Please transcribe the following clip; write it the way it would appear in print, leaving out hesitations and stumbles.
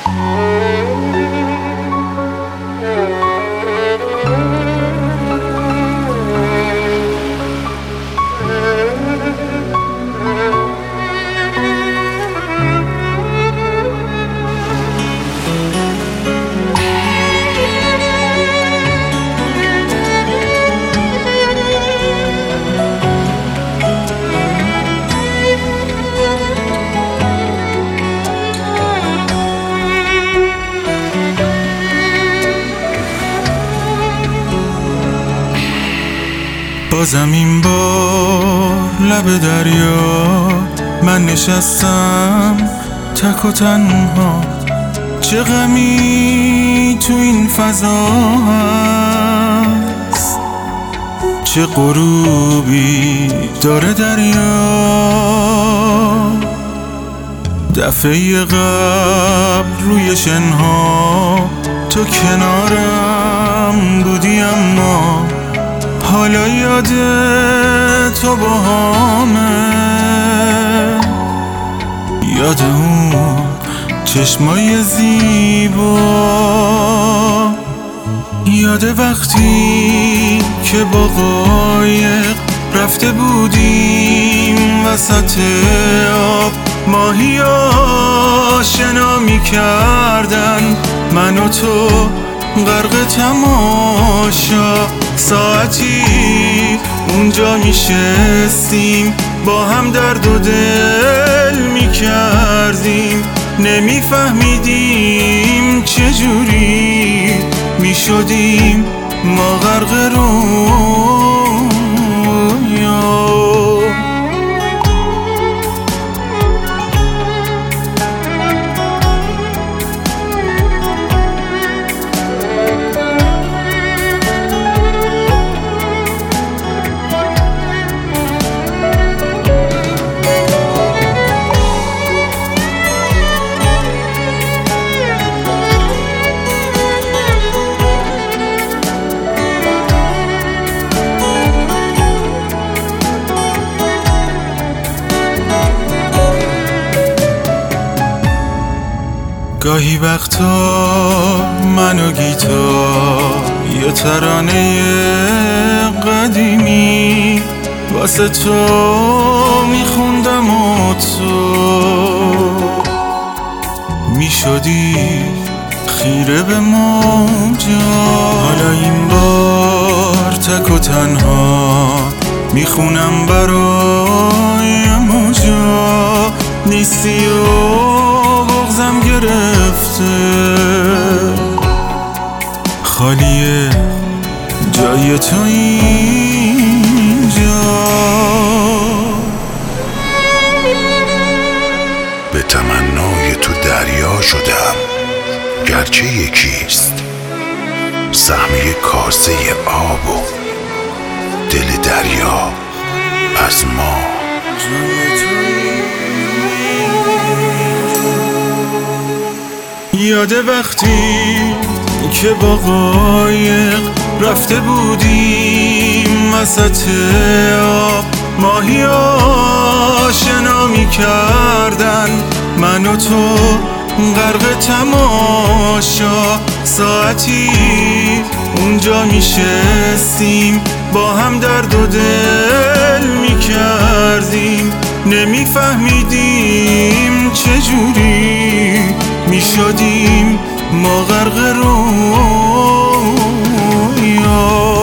بازم این بار لب دریا من نشستم تک و تنها، چه غمی تو این فضا هست، چه غروبی داره دریا. دفعه قبل روی شنها تو کنارم بودی، اما حالا یاد تو باهامه، یاد اون چشمای زیبا، یاد وقتی که با قایق رفته بودیم وسط آب، ماهیا شنا می‌کردن من و تو غرق تماشا. ساعتی اونجا میشستیم با هم درد و دل میکردیم، نمیفهمیدیم چجوری میشدیم ما غرق رویا. گاهی وقتا من و گیتار یه ترانه قدیمی واسه تو میخوندم و تو میشدی خیره به موجا. حالا این بار تک و تنها میخونم برای موجا، نیستی و بغضم گرفته، خالیه جای تو اینجا. به تمنای تو دریا شدم گرچه یکیست، سهمیه کاسه آب و دل دریا از ما. یاد وقتی که با قایق رفته بودیم وسط آب، ماهیا شنا می‌کردن من و تو غرق تماشا. ساعتی اونجا میشستیم با هم درد و دل میکردیم، نمیفهمیدیم چجوری میشدیم ما غرق رویا.